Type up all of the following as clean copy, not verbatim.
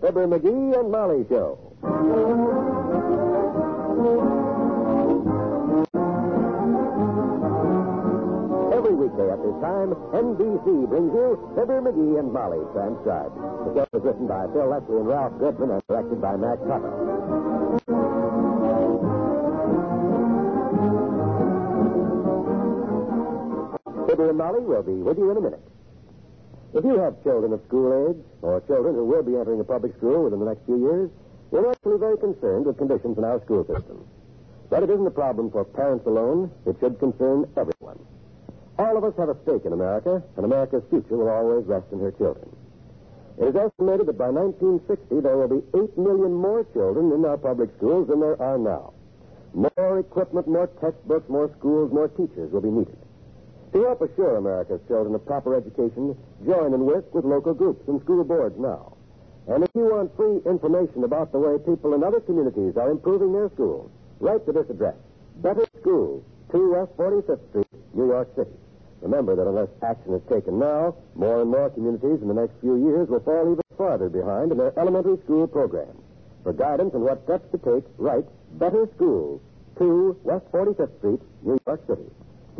Fibber McGee and Molly Show. Every weekday at this time, NBC brings you Fibber McGee and Molly, transcribed. The show is written by Phil Leslie and Ralph Goodman and directed by Max Hutter. Fibber and Molly will be with you in a minute. If you have children of school age or children who will be entering a public school within the next few years, we're actually very concerned with conditions in our school system. But it isn't a problem for parents alone. It should concern everyone. All of us have a stake in America, and America's future will always rest in her children. It is estimated that by 1960 there will be 8 million more children in our public schools than there are now. More equipment, more textbooks, more schools, more teachers will be needed. To help assure America's children a proper education, join and work with local groups and school boards now. And if you want free information about the way people in other communities are improving their schools, write to this address, Better Schools, 2 West 45th Street, New York City. Remember that unless action is taken now, more and more communities in the next few years will fall even farther behind in their elementary school programs. For guidance on what steps to take, write Better Schools, 2 West 45th Street, New York City.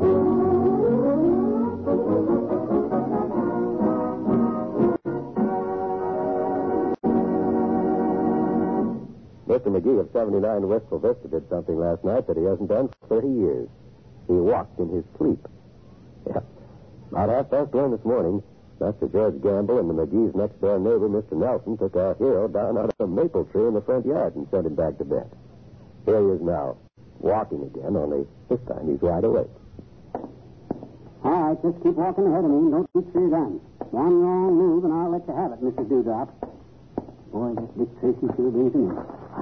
Mr. McGee of 79 Wistful Vista did something last night that he hasn't done for 30 years. He walked in his sleep. Yeah. About 1:30 this morning, Master George Gamble and the McGee's next-door neighbor, Mr. Nelson, took our hero down out of a maple tree in the front yard and sent him back to bed. Here he is now, walking again, only this time he's wide awake. All right, just keep walking ahead of me and don't reach for your gun. One wrong move and I'll let you have it, Mr. Dewdrop. Boy, this Dick Tracy sure brings him in.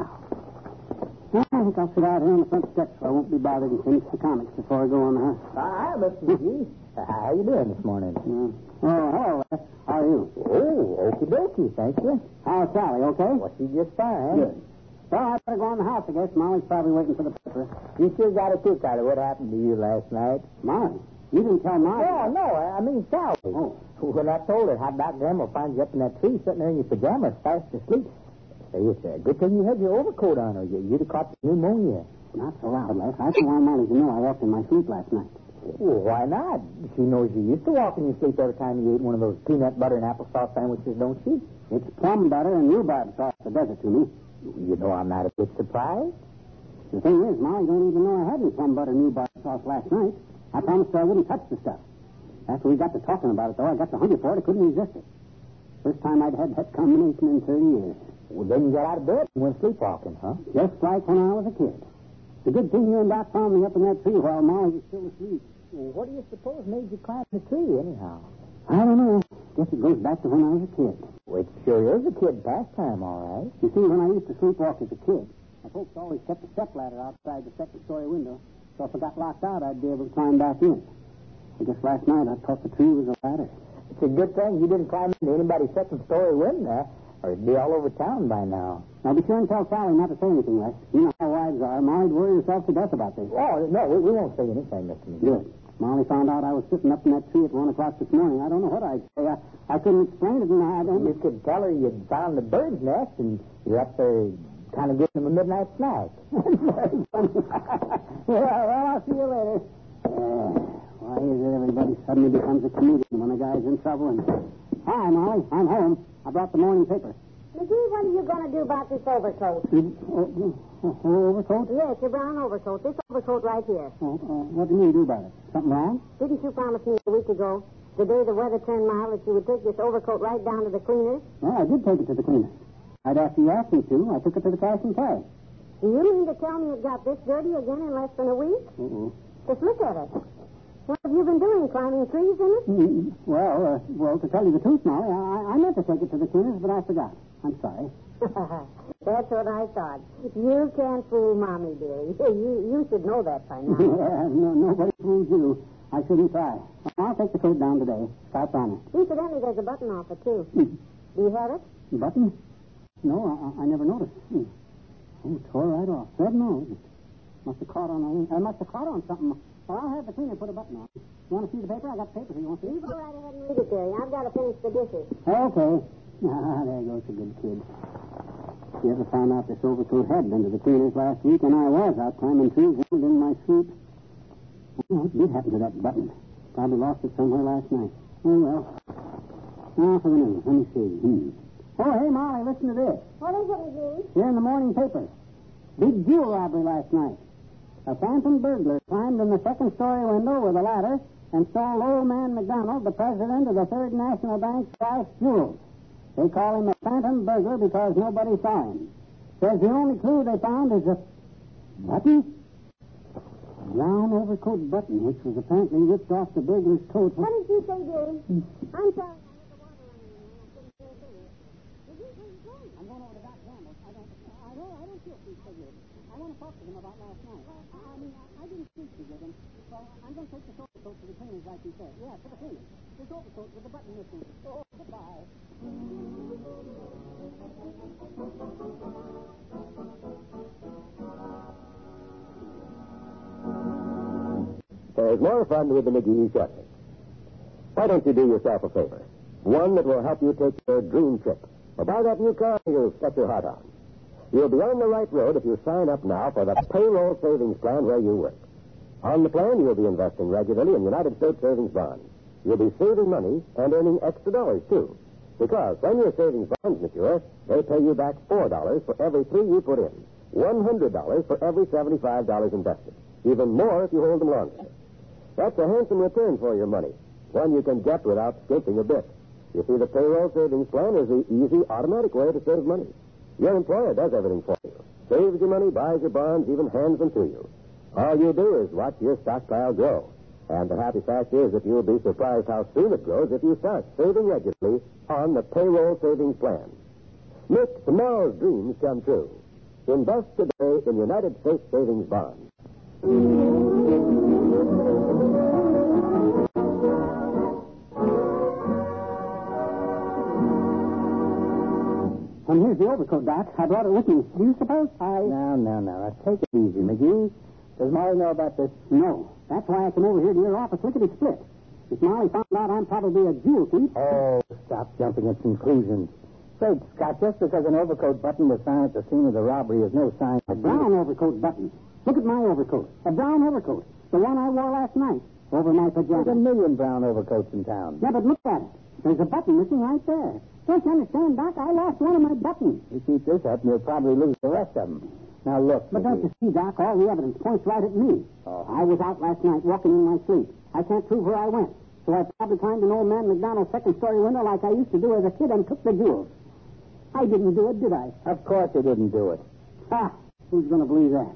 I think I'll sit out here on the front steps so I won't be bothered and finish the comics before I go on the house. Hi, Mr. McGee. How you doing this morning? Oh, hello, Les. How are you? Oh, okie dokie, thank you. How's Sally, okay? Well, she's just fine. Good. Well, I better go on the house, I guess. Molly's probably waiting for the paper. You sure got a kick out of what happened to you last night? Molly? You didn't tell Molly. No, I mean Sally. Oh. When I told her how Doc Gamble finds you up in that tree sitting there in your pajamas fast asleep, say, it's a good thing you had your overcoat on or you'd have caught the pneumonia. Not so loud, Les. I don't want Molly to know I walked in my sleep last night. Well, why not? She knows you used to walk in your sleep every time you ate one of those peanut butter and applesauce sandwiches, don't she? It's plum butter and rhubarb sauce that does it to me. You know I'm not a bit surprised. The thing is, Molly don't even know I had any plum butter and rhubarb sauce last night. I promised her I wouldn't touch the stuff. After we got to talking about it, though, I got so hungry for it, I couldn't resist it. First time I'd had that combination in 30 years. Well, then you got out of bed and went sleepwalking, huh? Just like when I was a kid. It's a good thing you and Doc found me up in that tree while Molly was still asleep. Well, what do you suppose made you climb the tree, anyhow? I don't know. Guess it goes back to when I was a kid. Well, it sure is a kid pastime, all right. You see, when I used to sleepwalk as a kid, my folks always kept a stepladder outside the second-story window, so if I got locked out, I'd be able to climb back in. I guess last night I thought the tree was a ladder. It's a good thing you didn't climb into anybody's second-story window, or it'd be all over town by now. Now, be sure and tell Sally not to say anything, Les. You know how wives are. Molly'd worry herself to death about this. Oh, no, we won't say anything, Mr. McGee. Good. Molly found out I was sitting up in that tree at 1 o'clock this morning. I don't know what I'd say. I couldn't explain it, and I don't... You could tell her you'd found the bird's nest, and you're up there kind of giving them a midnight snack. Very funny. Well, I'll see you later. Why is it everybody suddenly becomes a comedian when a guy's in trouble? And... Hi, Molly. I'm home. I brought the morning paper. McGee, what are you going to do about this overcoat? Overcoat? Yes, your brown overcoat. This overcoat right here. What do you mean do about it? Something wrong? Didn't you promise me a week ago, the day the weather turned mild, that you would take this overcoat right down to the cleaners? Well, I did take it to the cleaners. Right after you asked me to, I took it to the cash and carry. Do you mean to tell me it got this dirty again in less than a week? Just look at it. What have you been doing, climbing trees in it? Well, to tell you the truth, Molly, I meant to take it to the cleaners, but I forgot. I'm sorry. That's what I thought. You can't fool Mommy, dearie. You should know that by now. Yeah, nobody fools you. I shouldn't try. I'll take the coat down today. Start on it. Incidentally, there's a button off it, too. Do you have it? Button? No, I never noticed. Oh, tore right off. Red nose. Must have caught on something. Well, I'll have the cleaner put a button on. You want to see the paper? I got the paper here. You want to see You it? go right ahead and read it, dearie. I've got to finish the dishes. Okay. There goes a good kid. You ever found out this overcoat had been to the cleaners last week, and I was out climbing trees, wounded in my sleep. What did happen to that button? Probably lost it somewhere last night. Oh, well. Now for the news. Let me see. Oh, hey, Molly, listen to this. What is it, McGee? Here in the morning paper. Big jewel robbery last night. A phantom burglar climbed in the second-story window with a ladder and stole Old Man McDonald, the president of the Third National Bank's life's jewels. They call him a phantom burglar because nobody saw him. Says the only clue they found is a button? Brown overcoat button, which was apparently ripped off the burglar's coat. What did you say, dearie? I'm sorry. I had the water running in there. I couldn't hear a thing. Where are you going? I'm going over to Doc Gamble's. I don't feel too good. I want to talk to them about last night. I didn't speak to them. So I'm going to take this overcoat to the cleaners like you said. Yeah, to the cleaners. This overcoat with the button missing. Oh, goodbye. There's more fun with the McGee shortly. Why don't you do yourself a favor? One that will help you take your dream trip. Or buy that new car you've set your heart on. You'll be on the right road if you sign up now for the payroll savings plan where you work. On the plan, you'll be investing regularly in United States savings bonds. You'll be saving money and earning extra dollars, too. Because when your savings bonds mature, they pay you back $4 for every $3 you put in. $100 for every $75 invested. Even more if you hold them longer. That's a handsome return for your money. One you can get without scraping a bit. You see, the payroll savings plan is the easy, automatic way to save money. Your employer does everything for you. Saves your money, buys your bonds, even hands them to you. All you do is watch your stockpile grow. And the happy fact is that you'll be surprised how soon it grows if you start saving regularly on the payroll savings plan. Make tomorrow's dreams come true. Invest today in United States savings bonds. And here's the overcoat, Doc. I brought it with me. Do you suppose No. Now, take it easy, McGee. Does Molly know about this? No. That's why I came over here to your office lickety-split. If Molly found out I'm probably a jewel thief... Oh, stop jumping at conclusions. Say, Scott, just because an overcoat button was found at the scene of the robbery is no sign A of... brown overcoat button. Look at my overcoat. A brown overcoat. The one I wore last night. Over my pajamas. There's a million brown overcoats in town. Yeah, but look at it. There's a button missing right there. Don't you understand, Doc? I lost one of my buttons. You keep this up, and you'll probably lose the rest of them. Now, look, But don't you see, Doc, all the evidence points right at me. Oh. I was out last night walking in my sleep. I can't prove where I went. So I probably climbed an old man McDonald's second-story window like I used to do as a kid and took the jewels. I didn't do it, did I? Of course you didn't do it. Ha! Who's going to believe that?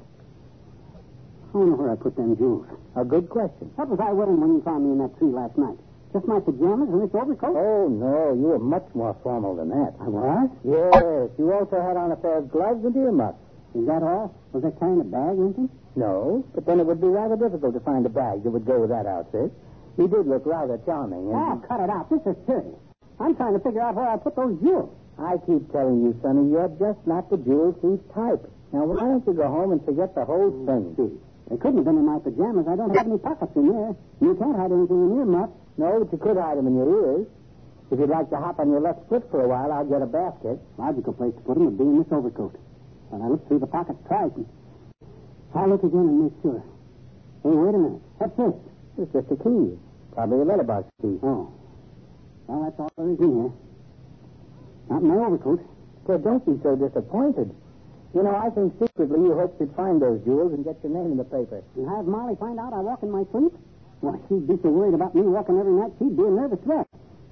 I wonder where I put them jewels. A good question. What was I wearing when you found me in that tree last night? Just my pajamas and this overcoat? Oh, no, you were much more formal than that. I was? Yes, you also had on a pair of gloves and earmuffs. Is that all? Was I carrying a bag or anything? No, but then it would be rather difficult to find a bag that would go with that outfit. You did look rather charming. And Cut it out. This is serious. I'm trying to figure out where I put those jewels. I keep telling you, Sonny, you're just not the jewel thief type. Now, why don't you go home and forget the whole thing? They couldn't have been in my pajamas. I don't have any pockets in there. You can't hide anything in your muff. No, but you could hide them in your ears. If you'd like to hop on your left foot for a while, I'll get a basket. Logical place to put them would be in this overcoat. When I look through the pockets twice, I'll look again and make sure. Hey, wait a minute. What's this? It's just a key. Probably a letterbox key. Oh. Well, that's all there is in here. Not in my overcoat. So don't be so disappointed. You know, I think secretly you hoped you'd find those jewels and get your name in the paper. And have Molly find out I walk in my sleep? Why, she'd be so worried about me walking every night, she'd be a nervous wreck.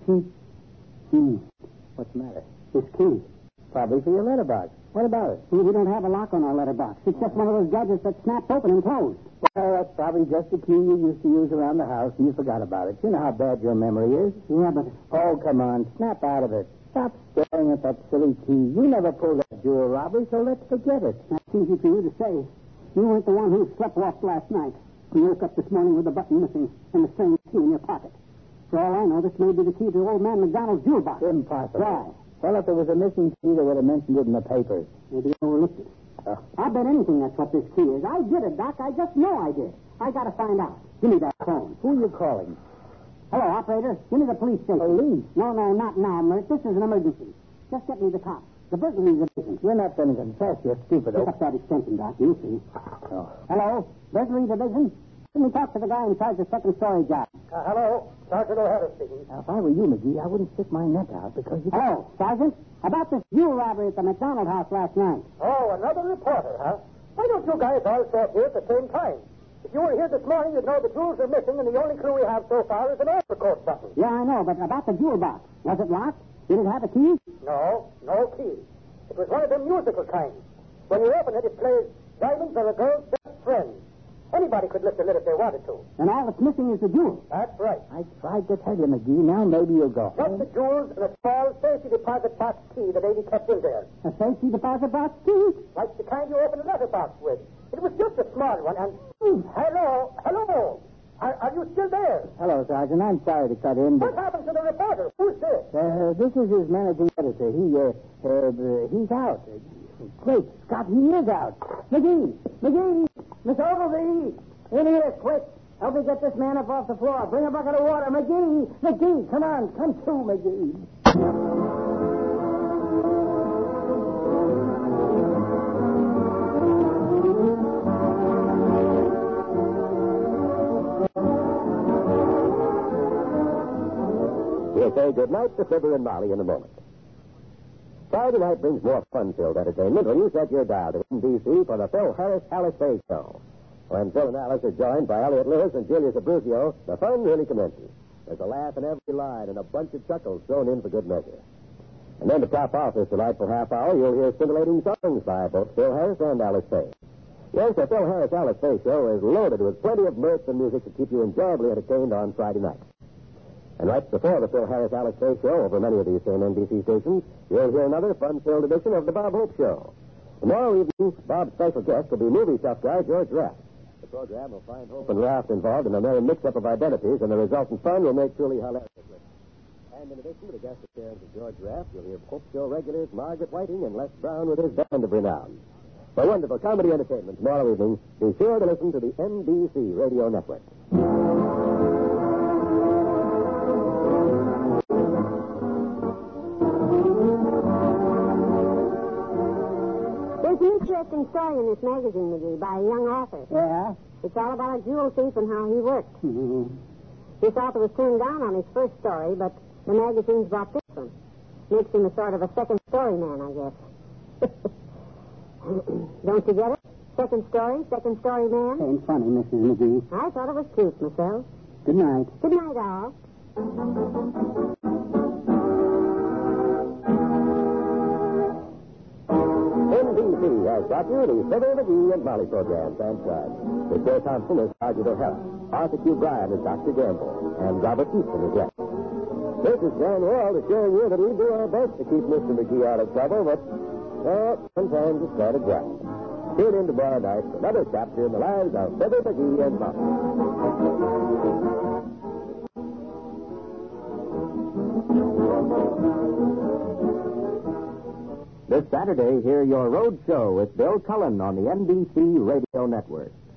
What's the matter? This key. Probably for your letterbox. What about it? We don't have a lock on our letterbox. It's just one of those gadgets that snaps open and closed. Well, that's probably just the key you used to use around the house, and you forgot about it. You know how bad your memory is. Yeah, but... Oh, come on. Snap out of it. Stop staring at that silly key. You never pulled that jewel robbery, so let's forget it. That's easy for you to say. You weren't the one who sleptwalked last night. You woke up this morning with the button missing and the strange key in your pocket. For all I know, this may be the key to old man McDonald's jewel box. Impossible. Why? Well, if there was a missing key, they would have mentioned it in the papers. Maybe I overlooked it. I'll bet anything that's what this key is. I did it, Doc. I just know I did. I got to find out. Give me that phone. Who are you calling? Hello, operator. Give me the police station. Police? No, not now, Mert. This is an emergency. Just get me the cops. The burglary division. You're not going to confess. You're stupid. Pick up that extension, Doc. You'll see. Oh. Hello? Burglary division? Let me talk to the guy in charge of second-story job. Hello. Sergeant O'Hara speaking. Now, if I were you, McGee, I wouldn't stick my neck out because you... Hello, Sergeant. About this jewel robbery at the McDonald house last night. Oh, another reporter, huh? Why don't you guys all show up here at the same time? If you were here this morning, you'd know the jewels are missing, and the only clue we have so far is an overcoat button. Yeah, I know, but about the jewel box. Was it locked? Did it have a key? No key. It was one of them musical kinds. When you open it, it plays Diamonds Are a Girl's Best Friend. Anybody could lift a lid if they wanted to. And all that's missing is the jewel. That's right. I tried to tell you, McGee. Now maybe you'll go. Just the jewels and a small safety deposit box key the lady kept in there. A safety deposit box key? Like the kind you open a letterbox with. It was just a small one, and... Hello. Are you still there? Hello, Sergeant. I'm sorry to cut in, but... What happened to the reporter? Who's this? This is his managing editor. He's out. Great Scott, he is out. McGee! Miss Ogilvy! In here, quick. Help me get this man up off the floor. Bring a bucket of water. McGee, come on. Come to, McGee. We'll say good night to Fibber and Molly in a moment. Friday night brings more fun-filled entertainment when you set your dial to NBC for the Phil Harris Alice Faye Show. When Phil and Alice are joined by Elliot Lewis and Julius Abruzio, the fun really commences. There's a laugh in every line and a bunch of chuckles thrown in for good measure. And then to top off this delightful half hour, you'll hear stimulating songs by both Phil Harris and Alice Faye. Yes, the Phil Harris Alice Faye Show is loaded with plenty of mirth and music to keep you enjoyably entertained on Friday night. And right before the Phil Harris Alice Faye Show over many of these same NBC stations, you'll hear another fun-filled edition of the Bob Hope Show. Tomorrow evening, Bob's special guest will be movie tough guy George Raft. The program will find Hope and Raft involved in a merry mix-up of identities, and the resultant fun will make truly hilarious. And in addition to the guest appearance of George Raft, you'll hear Hope Show regulars Margaret Whiting and Les Brown with his band of renown. For wonderful comedy entertainment tomorrow evening, be sure to listen to the NBC Radio Network. There's an interesting story in this magazine, McGee, by a young author. Yeah? It's all about a jewel thief and how he worked. Mm-hmm. This author was turned down on his first story, but the magazine's brought this one. Makes him a sort of a second-story man, I guess. Don't you get it? Second-story man? Ain't funny, Mrs. McGee. I thought it was cute myself. Good night. Good night, all. NBC has brought you the Fibber, McGee, and Molly program, transcribed. With Joe Thompson as Sergeant O'Hara, Arthur Q. Bryan as Dr. Gamble, and Robert Easton as guest. This is John Wall assuring you that we do our best to keep Mr. McGee out of trouble, but, well, sometimes it's quite a grind. Tune in tomorrow night for another chapter in the lives of Fibber, McGee, and Molly. This Saturday, hear your road show with Bill Cullen on the NBC Radio Network.